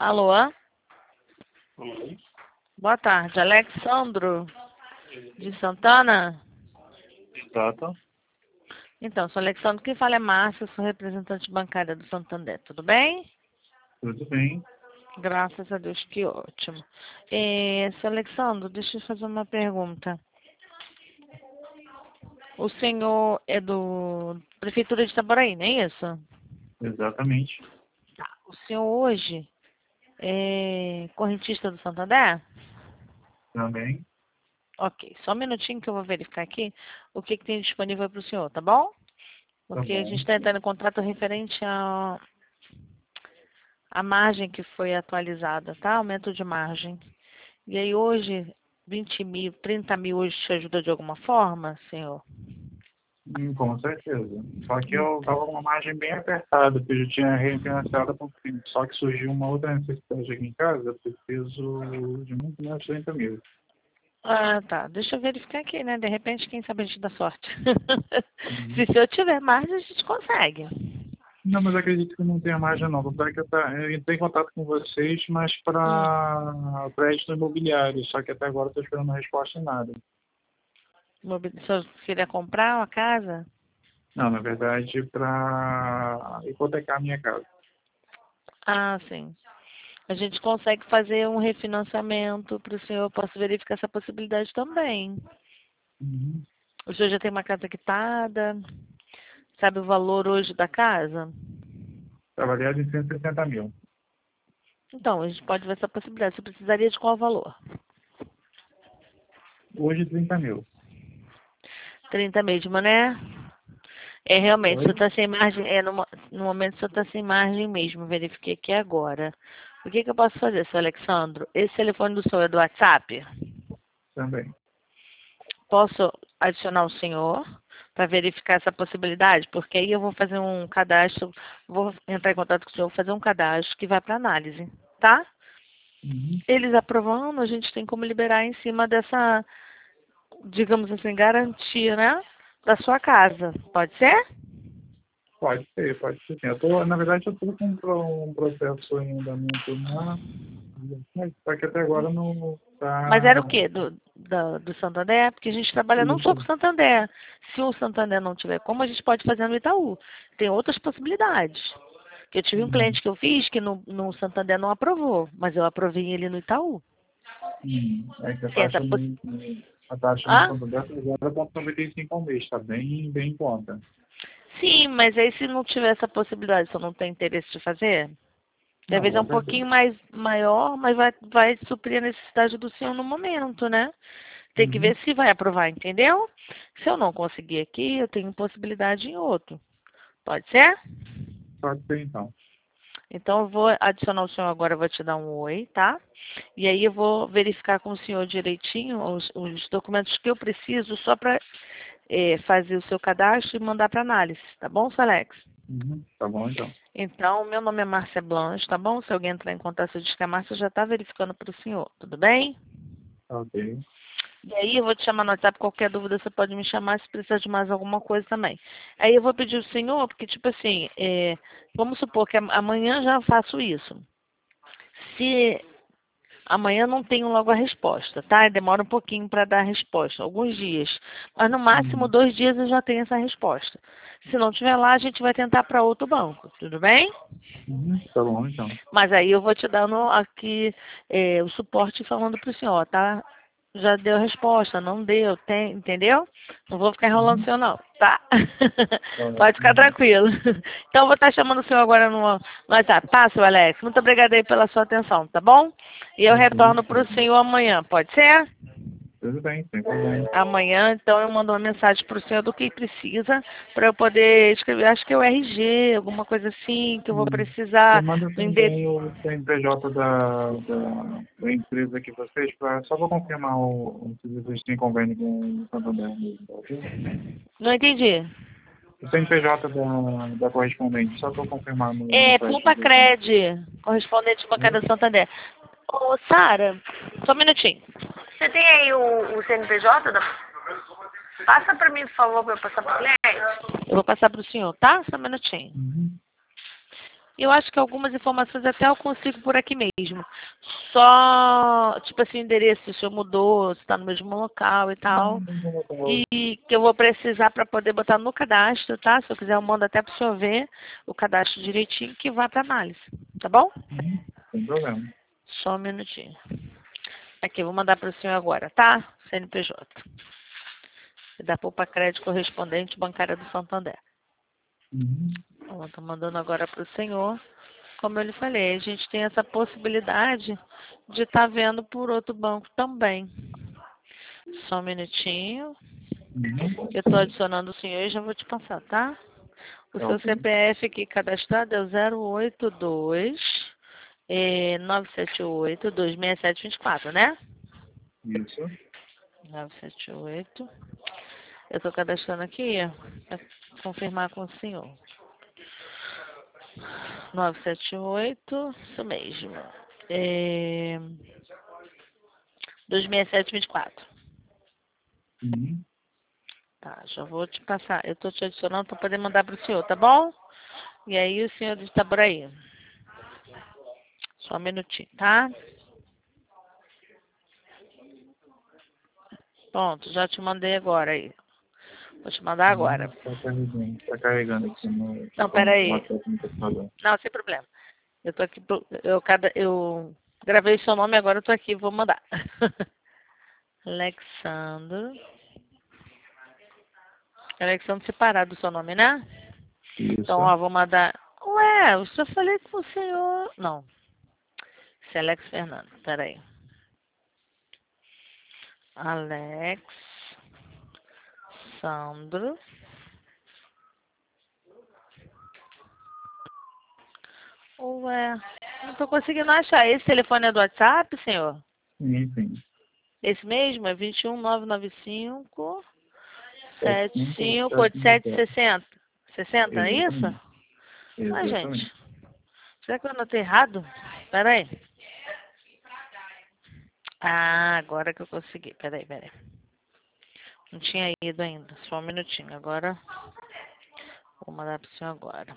Alô? Oi, Boa tarde. Alexandro de Santana? exato. Então, sou Alexandro. Quem fala é Márcia, sou representante bancária do Santander. Tudo bem? Tudo bem. Graças a Deus, que ótimo. Seu Alexandro, deixa eu fazer uma pergunta. O senhor é do Prefeitura de Itaboraí, não é isso? Exatamente. Tá. O senhor hoje é correntista do Santander? Também. Ok, só um minutinho que eu vou verificar aqui o que tem disponível para o senhor, tá bom? Tá Porque a gente bom. está entrando em contrato referente à margem que foi atualizada, tá? Aumento de margem. E aí hoje, 20 mil, 30 mil hoje te ajuda de alguma forma, senhor? Com certeza. Só que eu estava com uma margem bem apertada, porque eu já tinha refinanciado com o cliente. Só que surgiu uma outra necessidade aqui em casa, eu preciso de muito menos de 30 mil. Ah, tá. Deixa eu verificar aqui, né? De repente, quem sabe a gente dá sorte. Se Uhum. o senhor tiver margem, a gente consegue. Não, mas acredito que não tenha margem não. Tanto é que eu entrei em contato com vocês, mas Hum. para crédito imobiliário. Só que até agora eu estou esperando uma resposta em nada. O senhor queria comprar uma casa? Não, na verdade, para hipotecar a minha casa. Ah, sim. A gente consegue fazer um refinanciamento para o senhor. Eu posso verificar essa possibilidade também. Uhum. O senhor já tem uma casa quitada? Sabe o valor hoje da casa? Avaliado em 160 mil. Então, a gente pode ver essa possibilidade. Você precisaria de qual valor? Hoje 30 mil. 30 mesmo, né? É, realmente, você Oi? está sem margem. No momento, você está sem margem mesmo. Verifiquei aqui agora. O que eu posso fazer, seu Alexandro? Esse telefone do senhor é do WhatsApp? Também. Posso adicionar o senhor para verificar essa possibilidade? Porque aí eu vou fazer um cadastro, vou entrar em contato com o senhor, fazer um cadastro que vai para análise, tá? Uhum. Eles aprovando, a gente tem como liberar em cima dessa, digamos assim, garantia, né? Da sua casa. Pode ser? Pode ser sim. Na verdade, eu estou com um processo em andamento só que até agora não Mas era o está. quê? Do Santander? Porque a gente trabalha não só com Isso. o Santander. Se o Santander não tiver como, a gente pode fazer no Itaú. Tem outras possibilidades. Que eu tive um Uhum. cliente que eu fiz que no Santander não aprovou, mas eu aprovei ele no Itaú. É que Tem essa poss... a taxa no Ah? Santander é 0,95 ao mês, está bem em conta. Sim, mas aí se não tiver essa possibilidade, se eu não tenho interesse de fazer, Não, talvez é com um certeza. pouquinho mais maior, mas vai suprir a necessidade do senhor no momento, né? Tem que Uhum. ver se vai aprovar, entendeu? Se eu não conseguir aqui, eu tenho possibilidade em outro. Pode ser? Pode ser então. Então eu vou adicionar o senhor agora, eu vou te dar um oi, tá? E aí eu vou verificar com o senhor direitinho os documentos que eu preciso só para fazer o seu cadastro e mandar para análise, tá bom, seu Alex? Uhum. Tá bom então. Então, meu nome é Márcia Blanche, tá bom? Se alguém entrar em contato, você diz que a Márcia já está verificando para o senhor, tudo bem? Ok. E aí eu vou te chamar no WhatsApp, qualquer dúvida você pode me chamar se precisar de mais alguma coisa também. Aí eu vou pedir ao senhor, porque tipo assim, vamos supor que amanhã já faço isso. Se amanhã não tenho logo a resposta, tá? Demora um pouquinho para dar a resposta, alguns dias. Mas no máximo Uhum. 2 dias eu já tenho essa resposta. Se não tiver lá, a gente vai tentar para outro banco, tudo bem? Uhum. Tá bom então. Mas aí eu vou te dando aqui o suporte falando para o senhor, ó, tá? Já deu a resposta, não deu, tem, entendeu? Não vou ficar enrolando o Uhum. senhor não, tá? Tá Pode ficar bom. tranquilo. Então eu vou estar chamando o senhor agora no WhatsApp. Tá, seu Alex? Muito obrigada aí pela sua atenção, tá bom? E eu Ok. retorno para o senhor amanhã, pode ser? Tudo bem, sem problema. Amanhã, então, eu mando uma mensagem para o senhor do que precisa para eu poder escrever. Acho que é o RG, alguma coisa assim, que eu vou Você precisar manda do endereço. também o CNPJ da empresa que vocês, só para confirmar se vocês têm convênio com o Santander mesmo, tá ok? Não entendi. O CNPJ da correspondente, só para confirmar no É, site Punta de vocês. Cred, correspondente bancária do Santander. Ô, Sara, só um minutinho. Você tem aí o CNPJ? Passa para mim, por favor, para eu passar para o cliente. Eu vou passar para o senhor, tá? Só um minutinho. Uhum. Eu acho que algumas informações até eu consigo por aqui mesmo. Só, tipo assim, endereço, se o senhor mudou, se está no mesmo local e tal. E que eu vou precisar para poder botar no cadastro, tá? Se eu quiser, eu mando até para o senhor ver o cadastro direitinho que vai para análise. Tá bom? Sem problema. Só um minutinho. Aqui, eu vou mandar para o senhor agora, tá? CNPJ. Da Poupa Crédito Correspondente Bancária do Santander. Eu estou mandando agora para o senhor. Como eu lhe falei, a gente tem essa possibilidade de estar vendo por outro banco também. Só um minutinho. Eu estou adicionando o senhor e já vou te passar, tá? O seu CPF aqui cadastrado é o 082 978 26724, né? Isso. 978. Eu estou cadastrando aqui para confirmar com o senhor. 978, isso mesmo. 26724. Tá, já vou te passar. Eu estou te adicionando para poder mandar para o senhor, tá bom? E aí o senhor está por aí. Só um minutinho, tá? Pronto, já te mandei agora aí. Vou te mandar agora. Tá carregando aqui no... Não, peraí. Não, sem problema. Eu tô aqui, eu gravei seu nome, agora eu tô aqui, vou mandar. Alexandre separado o seu nome, né? Isso. Então, ó, vou mandar... Ué, eu só falei com o senhor... Não. Esse é Alex Fernando, peraí. Sandro. Ué, não tô conseguindo achar. Esse telefone é do WhatsApp, senhor? Sim. Esse mesmo? É 21995 75 758760. 60, é isso? Exatamente. Ah, gente. Será que eu anotei errado? Pera aí. Ah, agora que eu consegui. Peraí. Não tinha ido ainda. Só um minutinho. Agora, vou mandar pro senhor agora.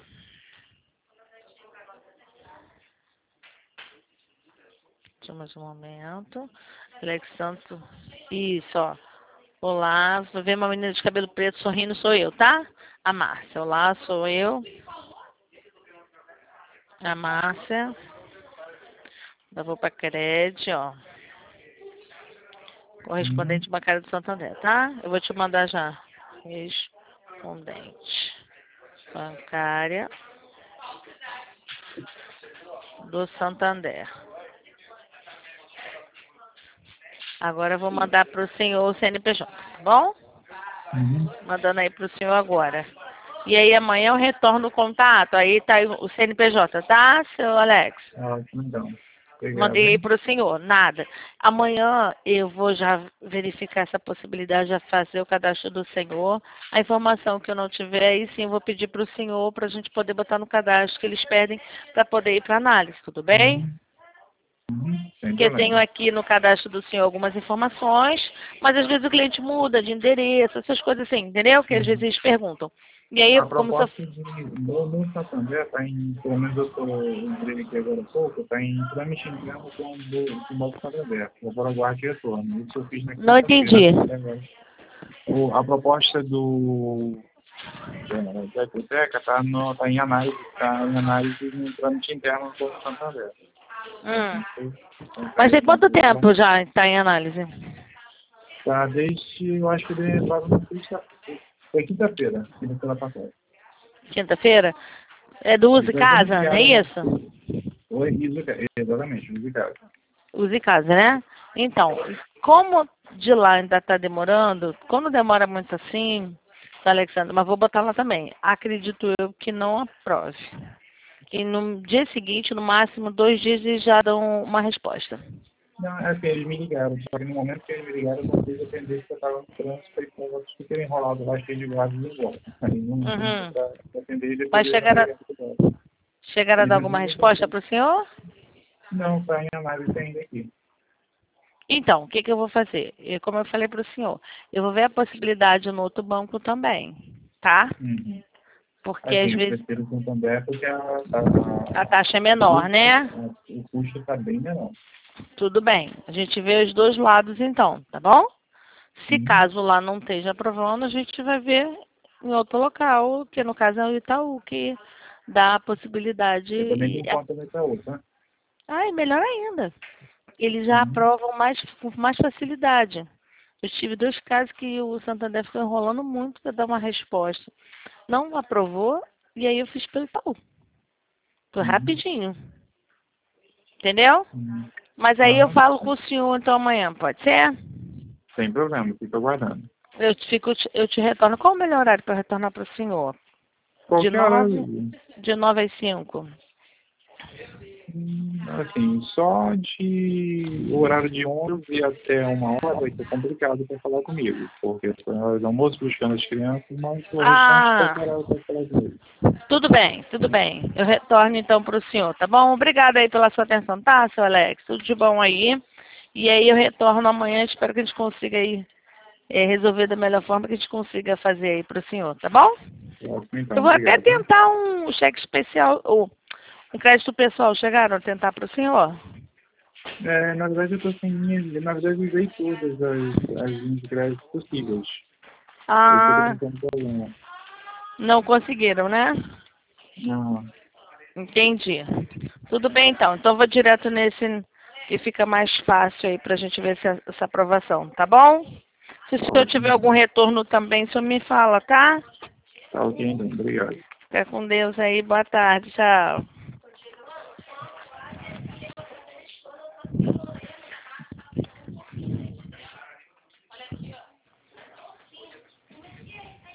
Só mais um momento. Alexandre. Isso, ó. Olá, você vê uma menina de cabelo preto sorrindo, sou eu, tá? A Márcia. Olá, sou eu. A Márcia. Da Poupa Crédito, ó. Correspondente bancária do Santander, tá? Eu vou te mandar já. Correspondente bancária do Santander. Agora eu vou mandar para o senhor o CNPJ, tá bom? Mandando aí para o senhor agora. E aí amanhã eu retorno o contato. Aí tá aí o CNPJ, tá, seu Alex? Ótimo, então. Obrigado. Mandei aí para o senhor, nada. Amanhã eu vou já verificar essa possibilidade de fazer o cadastro do senhor. A informação que eu não tiver, aí sim eu vou pedir para o senhor para a gente poder botar no cadastro que eles pedem para poder ir para análise, tudo bem? Porque eu tenho aqui no cadastro do senhor algumas informações, mas às vezes o cliente muda de endereço, essas coisas assim, entendeu? Que às vezes eles perguntam. E aí, A como se eu... proposta do Santander está em, pelo menos eu entrei aqui agora há pouco, está em trâmite interno com o Banco Santander. Agora aguarde retorno. Isso eu fiz na Não entendi. A proposta da hipoteca está em análise no trâmite interno do Banco Santander. Mas tem quanto tempo já está em análise? Tá, desde, eu acho que ele entrava no foi quinta-feira passada. Quinta-feira? É do Use Casa, não é isso? Exatamente, Use Casa. Use Casa, né? Então, como de lá ainda está demorando, quando demora muito assim, tá, Alexandre, mas vou botar lá também, acredito eu que não aprove. E no dia seguinte, no máximo 2 dias, eles já dão uma resposta. Não, é assim, eles me ligaram, só que no momento que eles me ligaram, eu não fiz atender que eu estava no trânsito e com os outros super enrolado lá, cheio de guardas e volta. Aí não para atender e depois Mas chegaram a dar alguma resposta para o senhor? Não, está em análise ainda aqui. Então, o que eu vou fazer? Como eu falei para o senhor, eu vou ver a possibilidade no outro banco também, tá? Porque Assim, às eu vezes prefiro o Santander porque a taxa é menor, né? o custo está bem menor. Tudo bem. A gente vê os dois lados então, tá bom? Se Uhum. caso lá não esteja aprovando, a gente vai ver em outro local, que no caso é o Itaú, que dá a possibilidade. Eu também tenho conta no Itaú, tá? Ai, melhor ainda. Eles já Uhum. aprovam mais, com mais facilidade. Eu tive 2 casos que o Santander ficou enrolando muito para dar uma resposta. Não aprovou, e aí eu fiz pelo Itaú. Foi Uhum. rapidinho. Entendeu? Uhum. Mas aí eu Aham. falo com o senhor então amanhã, pode ser? Sem problema, fico aguardando. Eu te retorno. Qual o melhor horário para retornar para o senhor? De Qualquer hora, 9 de 9 às 5. assim, só de horário de 11 até 1 hora vai ser complicado para falar comigo, porque estou na hora do almoço buscando as crianças, mas o restante Ah, qualquer hora vai falar comigo. tudo bem, tudo bem. Eu retorno então para o senhor, tá bom? Obrigada aí pela sua atenção, tá, seu Alex? Tudo de bom aí. E aí eu retorno amanhã, espero que a gente consiga aí resolver da melhor forma que a gente consiga fazer aí para o senhor, tá bom? Ótimo, Eu então, vou até obrigado. Tá? tentar um cheque especial, ou um crédito pessoal. Chegaram a tentar para o senhor? Na verdade, eu estou sem linhas, na verdade, eu usei todas as linhas de crédito possíveis. Eu estou Ah, tentando problema. não conseguiram, né? Não, Entendi. Tudo bem então. Então eu vou direto nesse que fica mais fácil aí pra gente ver essa aprovação, tá bom? Se o senhor ótimo, tiver então. algum retorno também, o senhor me fala, tá? Tá ok, então, obrigado. Fica com Deus aí. Boa tarde. Tchau.